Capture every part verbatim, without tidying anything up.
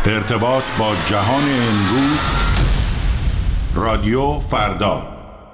ارتباط با جهان امروز، رادیو فردا.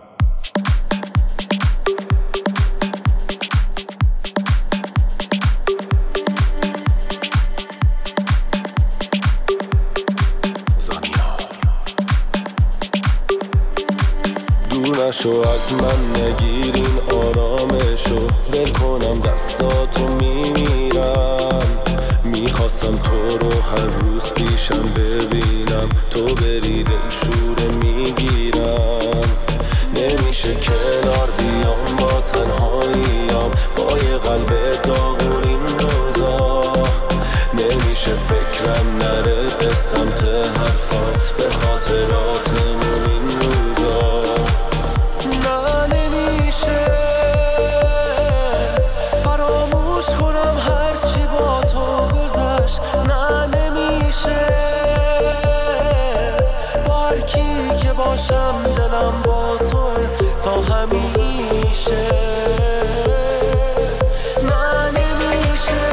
دونشو از من نگیرین آرامشو، ول کنم دستاتو میمیرم. میخواستم تو رو هر روز پیشم ببینم، تو بری دلشوره میگیرم. نمیشه کنار بیام با تنهاییم، با یه قلب داغون این روزا. نمیشه فکرم نره به سمت حرفات، به خاطراتمون این روزا. نه نمیشه فراموش کنم هرچی با تو گذشت. نه نمیشه با هر کی که باشم دلم با توه تا همیشه. نه نمیشه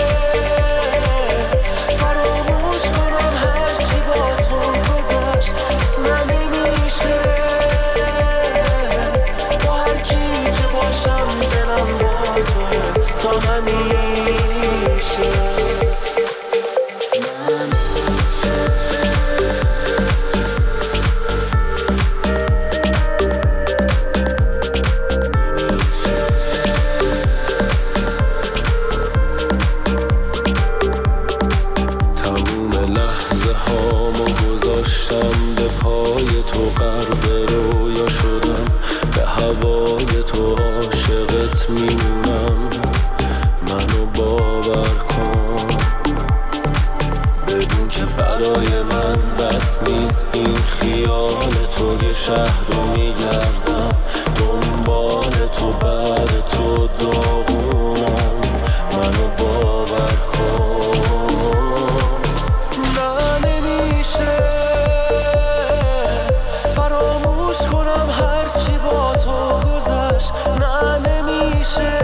فراموش کنم هرچی با تو گذشت. نه نمیشه با هر کی که باشم دلم با توه تا همیشه. به پای تو غرق رویا شدم، به هوای تو عاشقت میمونم. منو باور کن بدون که برای من بس نیست این خیال تو. یه شهر رو میگردم دنبال تو، بعد تو داغونم. منو باور کن. نه نمیشه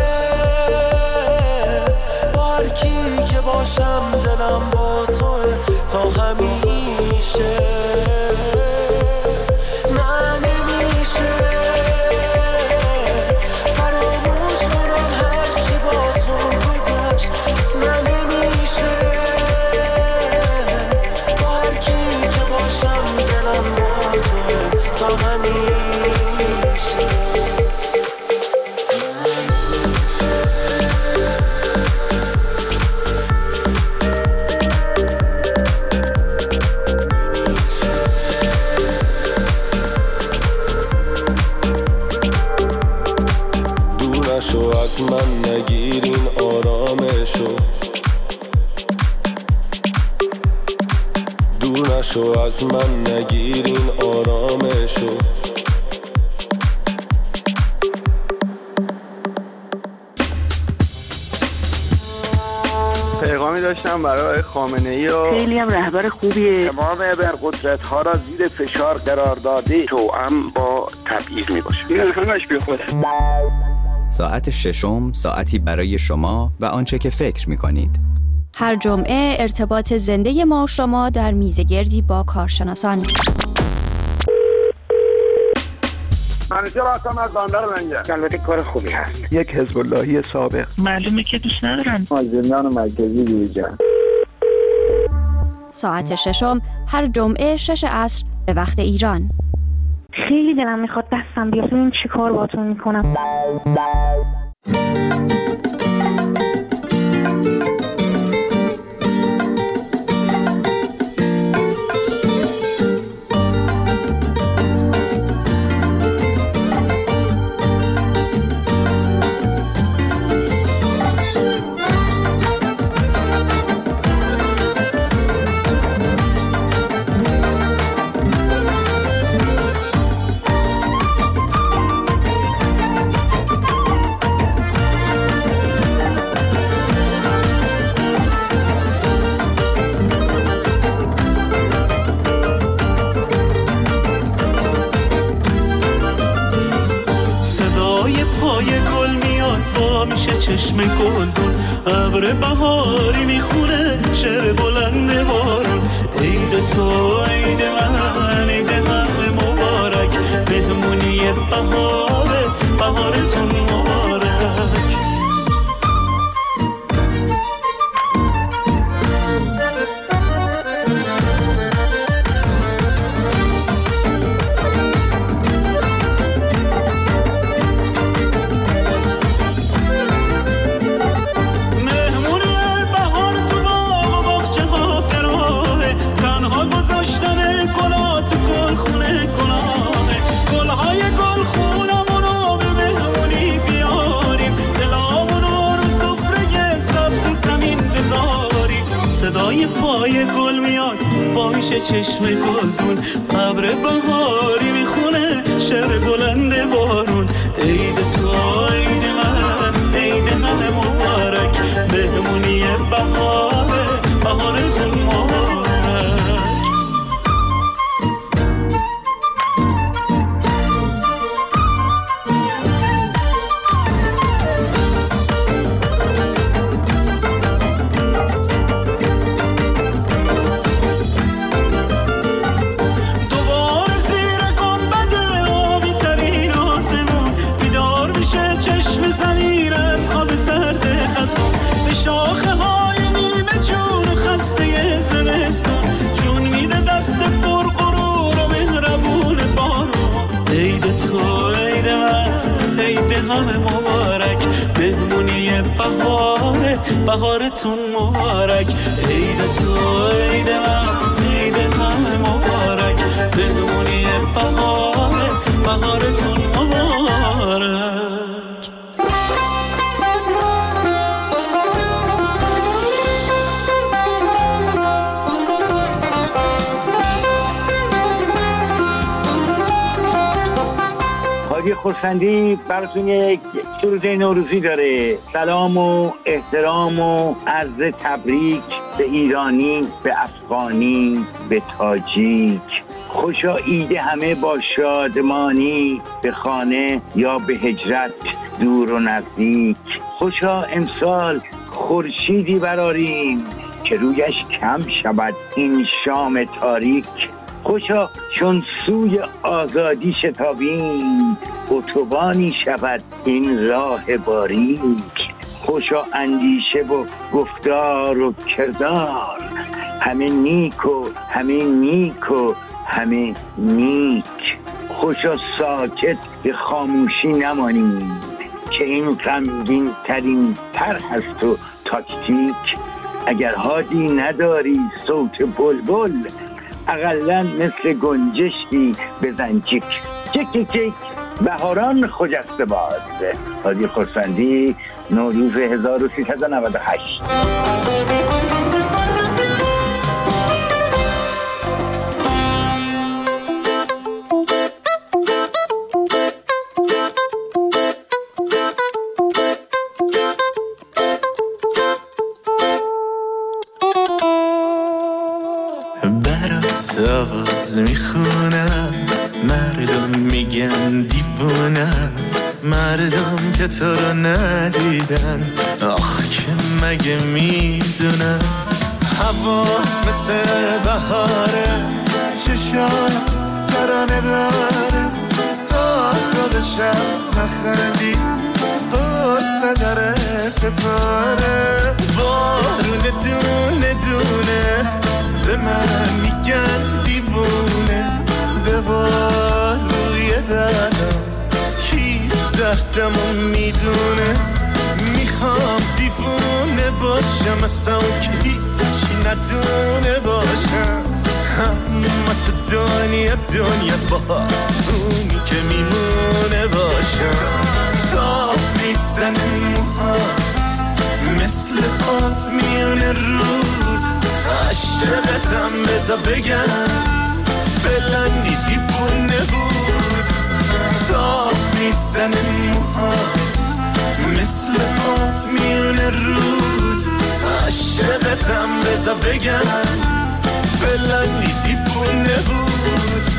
با هر کی که باشم دلم با توه تا همیشه. نه نمیشه فراموش کنم هرچی با تو گذشت. نه نمیشه با هر کی که باشم دلم با توه تا همیشه. دونشو از من نگیرین آرامشو، دونشو از من نگیرین آرامشو. پیغامی داشتم برای خامنه‌ای و خیلی هم رهبر خوبیه. تمام ابرقدرت‌ها را زیر فشار قرار داده، توأم با تبعیض میباشه. این همش بیخوده. ساعت ششم، ساعتی برای شما و آنچه که فکر می‌کنید. هر جمعه ارتباط زنده ما و شما در میزگردی با کارشناسان. منیجر هستم از بندر منگه. البته کار خوبی هست. یک حزب اللهی سابق. معلومه که دوست ندارن. از زندان مرکزی بیرون. ساعت ششم هر جمعه شش عصر به وقت ایران. خیلی دلم میخواد دستم بیاد ببینم چی کار باهاتون میکنم. چشم گلگون ابر بهاری میخونه شعر بلند بارون صدای پای گل میاد فاحش چشم گلدون ابر بهاری میخونه شعر بلند بارون عید تو عید من عید من مبارک بهمونی بهاره بهارتون مبارک بهارتون مبارک عید تو عید من عید همه مبارک بهمونی بهاره بهارتون مبارک حاجی خورسندی براتون یک سروده نوروزی داره. سلام و احترام و عرض تبریک به ایرانی، به افغانی، به تاجیک. خوشا عید همه با شادمانی، به خانه یا به هجرت دور و نزدیک. خوشا امسال خورشیدی براریم که رویش کم شود این شام تاریک. خوشا چون سوی آزادی شتابیم اتوبانی شود این راه باریک. خوشا اندیشه و گفتار و کردار همه نیک و همه نیک و همه نیک. خوشا ساکت به خاموشی نمانیم که این غمگین ترین طرح است و تاکتیک. اگر هادی نداری صوت بلبل اقلن مثل گنجشکی بزن جیک جیک جیک جیک. بهاران خجسته باد. حاجی خورسندی نوروز هزار و سیصد و نود و هشت. آواز میخونم مردم میگن دیوونم مردم که تو رو ندیدن آخ که مگه میدونم هوات مثل بهاره چشان ترانه داره تا تو به شب نخندی قصه داره ستاره بارون دونه دونه به من میگن دیوونه به باروی دردم کی دردمو میدونه میخوام دیوونه باشم اصلا که هیچی ندونه باشم اما تو دنیا دنیاست باز اونی که میمونه باشم تا میزنه موهات مثل آب میونه رود عشقتم بزا بگم فلانی دیوونه بود تا میزنه موهات مثل آب میونه رود عشقتم بزا بگم فلانی دیوونه بود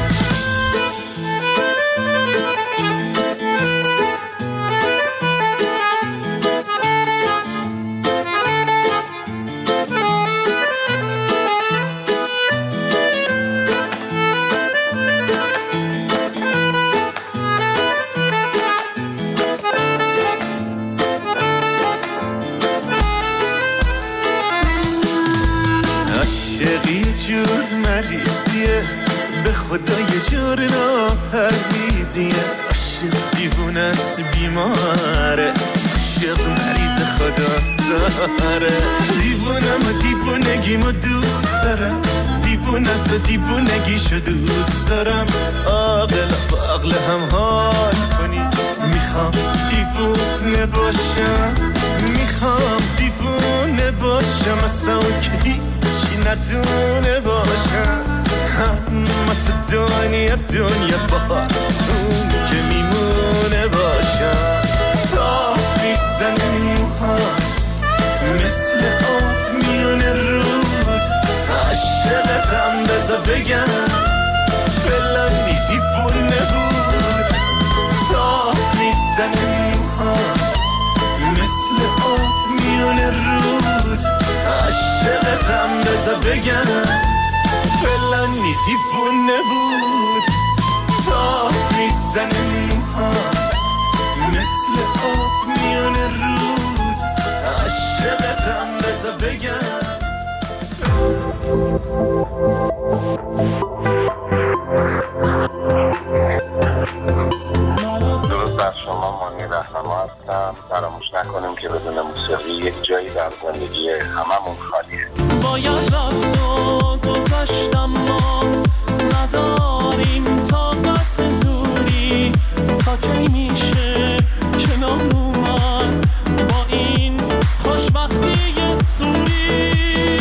جور مریضیه به خدا یه جور ناپرهیزیه عاشق دیوونه است بیماره عاشق مریض خدا زاره دیوونم و دیوونگیمو دوست دارم دیوونه است و دیوونگیشو دوست دارم عاقل با عقل هم حال کنی میخوام دیوونه باشم میخوام دیوونه باشم اصلا که ندونه باشم، اما تو دنیا دنیاست باهات اون که میمونه باشم. تا میزنه موهات مثل آب میونه رود، عاشقتم بذار بگم فلانی دیوونه بود. تا میزنه موهات مثل آب میونه رود، عاشقتم بذار بگم فلانی دیوونه بود. تا میزنه موهات مثل آب میونه رود، عاشقتم بذار بگم. درود بر شما، مانی رهنما هستم. فراموش نکنیم که بدون موسیقی یک جایی در زندگی هممون خالیه. باید رفت و گذشتم، ما نداریم طاقت دوری. تا کی میشه کنار اومد با این خوشبختی سوری؟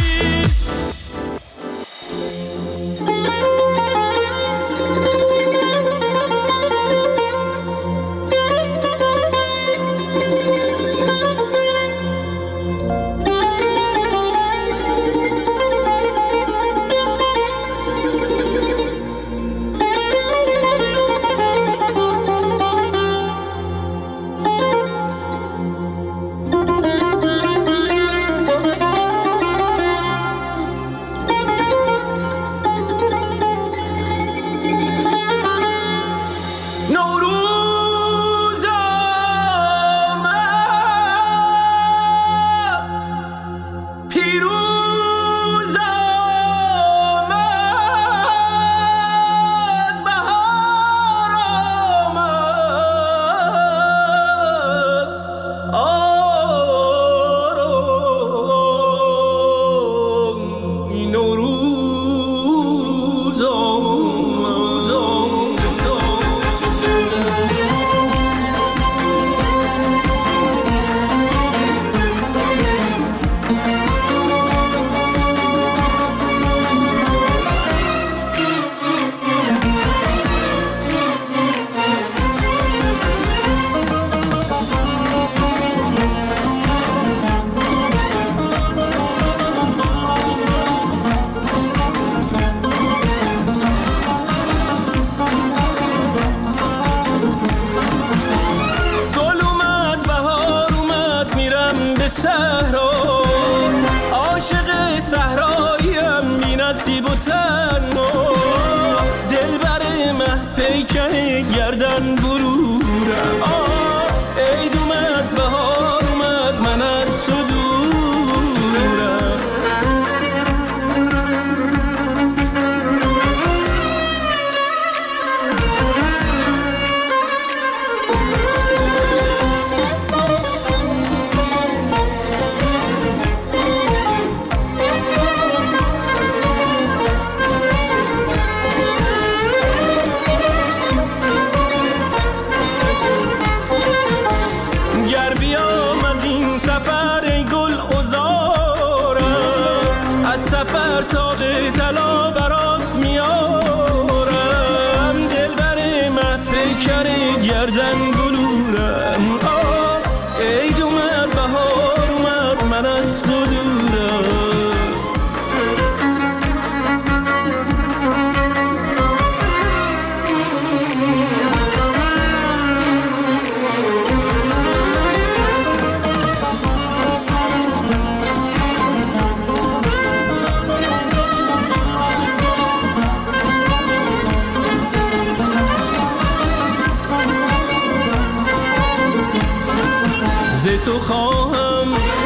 تو خواهم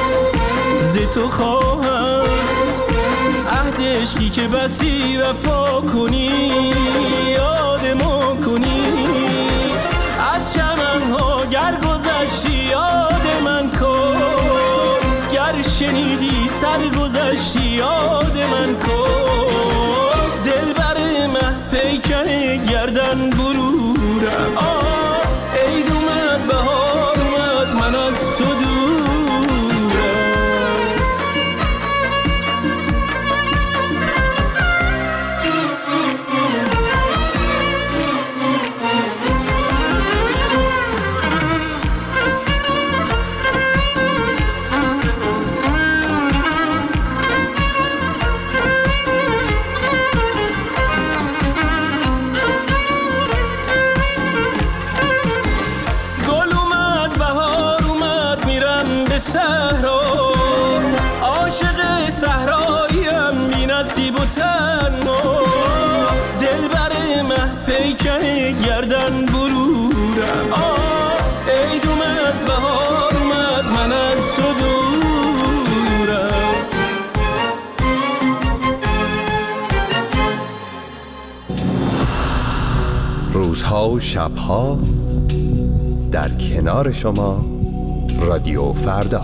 ز تو خواهم عهد عشقی که بسی وفا کنی، یاد ما کنی. از چمنها گر گذشتی یاد من کن، گر شنیدی سر گذشتی یاد من کن. دلبر مه پیکر گردن برورم، عید اومد بهار اومد من از تو دورم. تنها دل بر مه پیکن گردن برورم عید اومد بهار اومد من از تو دورم. روزها و شبها در کنار شما رادیو فردا.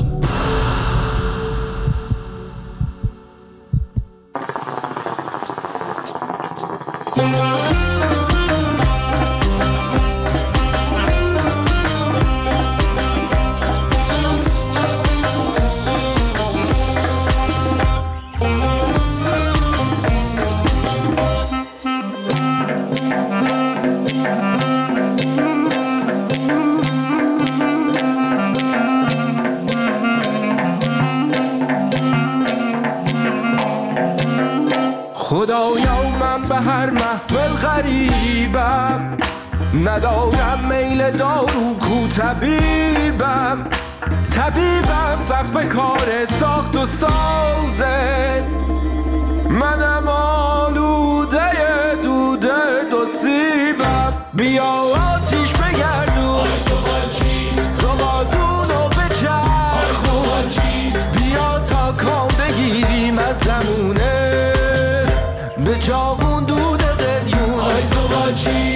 خدایا من به هر محفل غریبم ندارم میل دارو کو طبیبم طبیبم سخت به کار ساخت و سازه منم آلوده دوده دو سیبم بیا آتیش بگردون زغالدونو بچرخون بیا تا کام بگیریم از زمونه به جاغون دود قلیون آی زغالچی.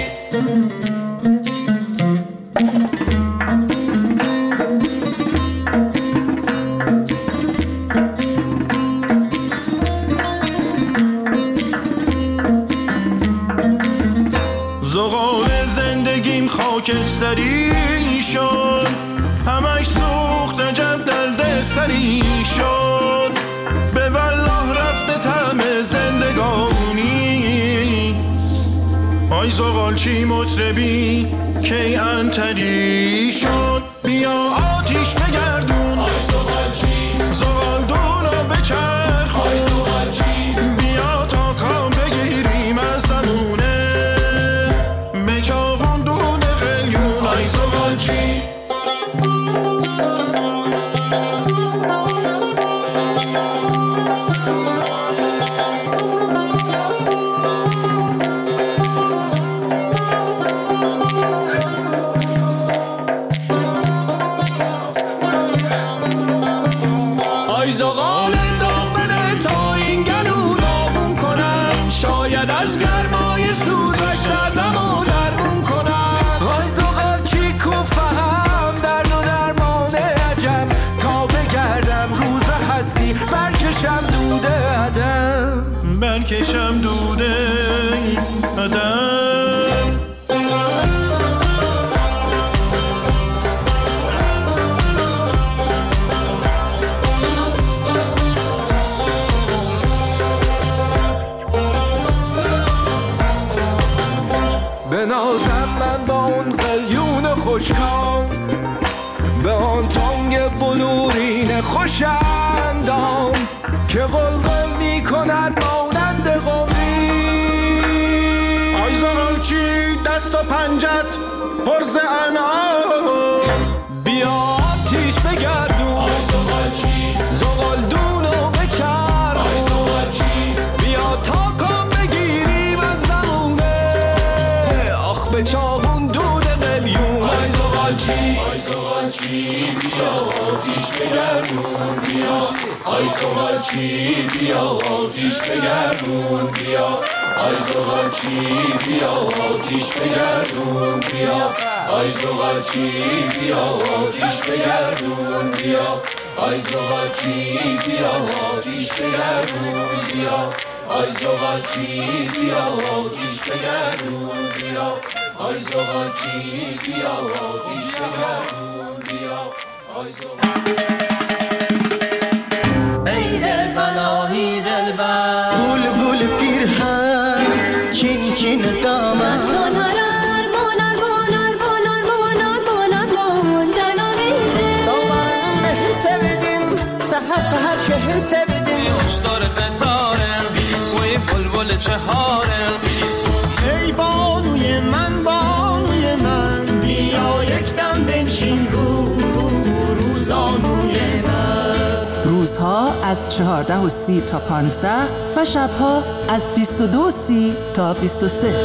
زغال زندگیم خاکستری شد همش سوخت عجب درد سری شد به والله رفته طعم زندگانی آی زغالچی مطربی کی انتری شد بیا آتیش بگردون آی زغالچی زغالدونو بچرخون آی زغالچی بیا تا کام بگیریم از زمونه به چاقون دود قلیون آی زغالچی. آی زغال داغ بده تا این گلو داغون کنم شاید از گرمای سوزش دردمو درمون کنم. آی زغالچی کو فهم درد و درمان عجب تا بگردم روز هستی برکشم دوده عدم برکشم دوده عدم. بنازم من با اون قلیون خوشکام به آن تانگ بلورین خوشندام که قلقل می کند مانند قومی. آی زغالچی دست و پنجت پرز انعام بیا آتیش بگردون آی زغالچی زغالدونو بچرخون آی زغالچی بیا تا کام بگیریم از زمونه آخ به چاقون دود قلیون آی زغالچی آی زغالچی بیا آتیش بگردون بیا آی زغالچی بیا آتیش بگردون بیا آی زغالچی بیا آتیش بگردون بیا آی زغالچی بیا آتیش بگردون بیا آی زغالچی بیا آتیش بگردون بیا آی زغالچی بیا آتیش بگردون بیا آی زغالچی بیا آتیش بگردون بیا آی زغالچی. ای دل بلایی دل بر گل گل پیرهن چین چین دامن سالها ارمان ارمان ارمان ارمان ارمان ارمان دناویجه دامن مهر سویدیم سهر سهر شهر سویدیم خوشدار فتاره وی بلبل چهاره ای بانوی من بانوی من بیا یک دم بنشین رو روزانوی من. روز روزها از چهارده و سی تا پانزده و شبها از بیست و دو و سی تا بیست و سه.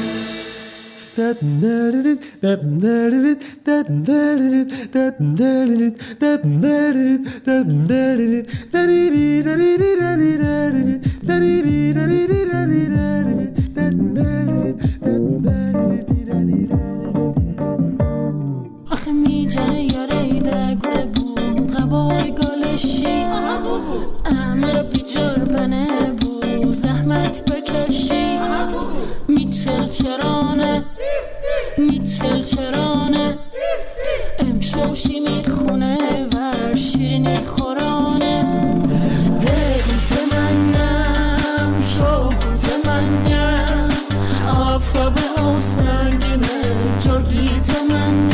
آخه می جنه یاره ایده گوته بود غبای گالشی امه رو بیجار بنه بود زحمت بکشی میچل چرانه میچل چرانه امشوشی میخونه ور شیرینی خورانه دلت منم شوخت منم آفتاب و سنگینه جرگیت منم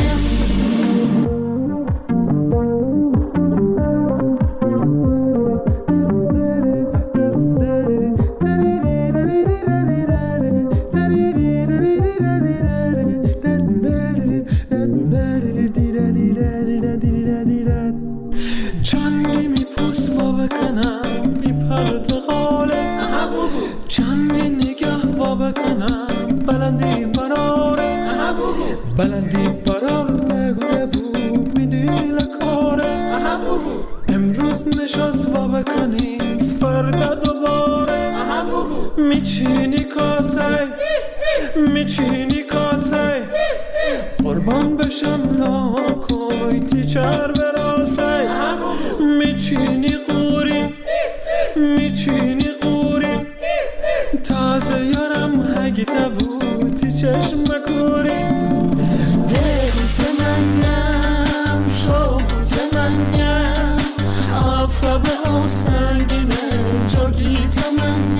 چندی میپوس و بکنم میپرد غاله چندی نگه و بکنم بلندی براره بلندی برار نگوده بود میدی لکاره امروز نشست و بکنیم فردا دوباره میچینی کاسه میچینی کاسه قربان بشم ناکوی تیچر براسه میچینی قوری میچینی قوری تازه یارم هگیته بودی چشم کوری دلت منم شوخت منم آفتاب و سنگینه جرگیت منم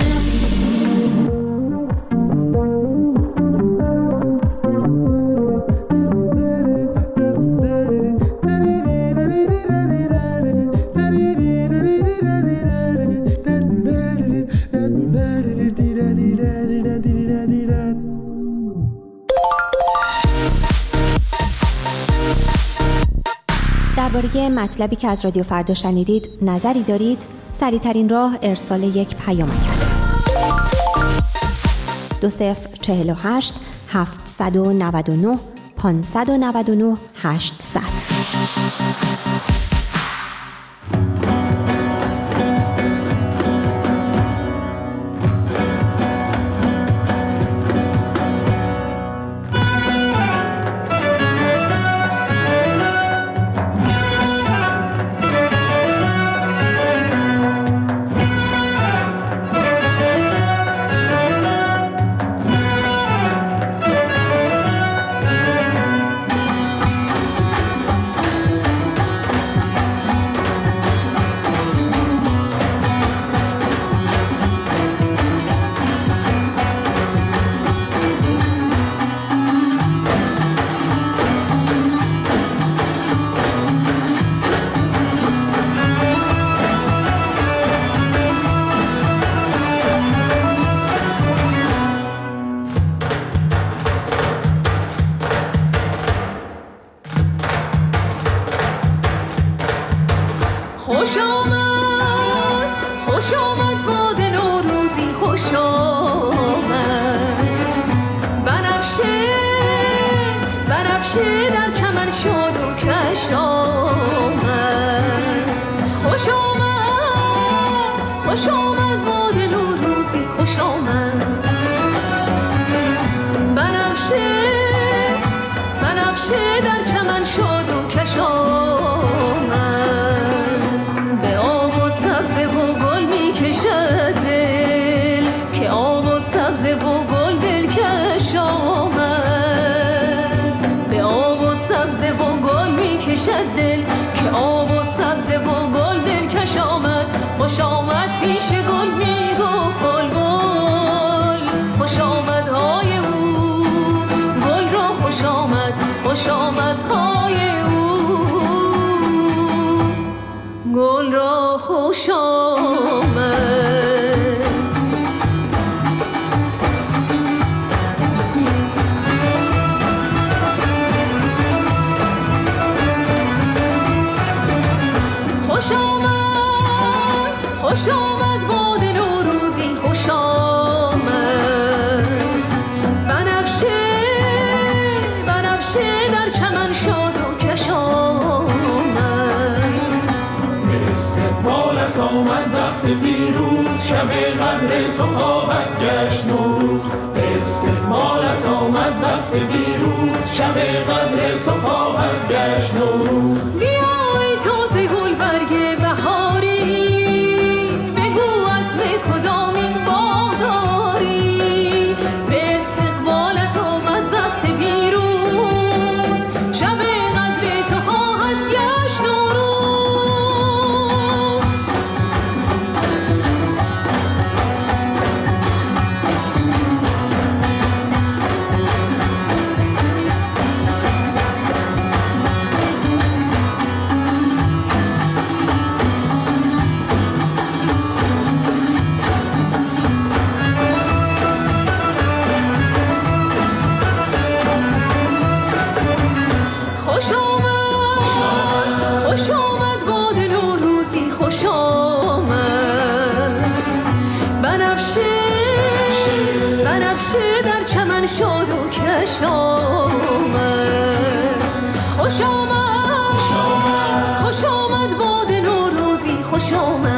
درباره مطلبی که از رادیو فردا شنیدید نظری دارید؟ سریع‌ترین راه ارسال یک پیامک است. دو صفر چهل و هشت هفتصد و نود و نه پانصد و نود و نه هشتصد. خوش آمد خوش آمد باد نوروزی خوش آمد بنفشه بنفشه در چمن شاد و کش آمد خوش آمد خوش آمد باد نوروزی خوش آمد بنفشه بنفشه در چمن شاد و کش آمد و گل دلکش آمد به آب و سبزه و گل می کشد دل که آب و سبزه و گل دلکش آمد خوش آمد پیش گل می گفت بلبل خوش آمد های او گل را خوش آمد خوش آمد های او گل را خوش آمد. خوش شب قدر تو خواهد گشت نوروز، به استقبالت آمد وقت بیروز. شب قدر تو خواهد گشت نوروز. بیای تازه گل برگ بهاری، بگو عزم کدامین باغ داری. به استقبالت آمد وقت پیروز، شب قدر تو خواهد گشت نوروز. خوش آمد، خوش آمد باد نوروزی، خوش آمد. بنفشه، بنفشه در چمن شاد و کش آمد. خوش آمد، خوش آمد باد نوروزی، خوش آمد.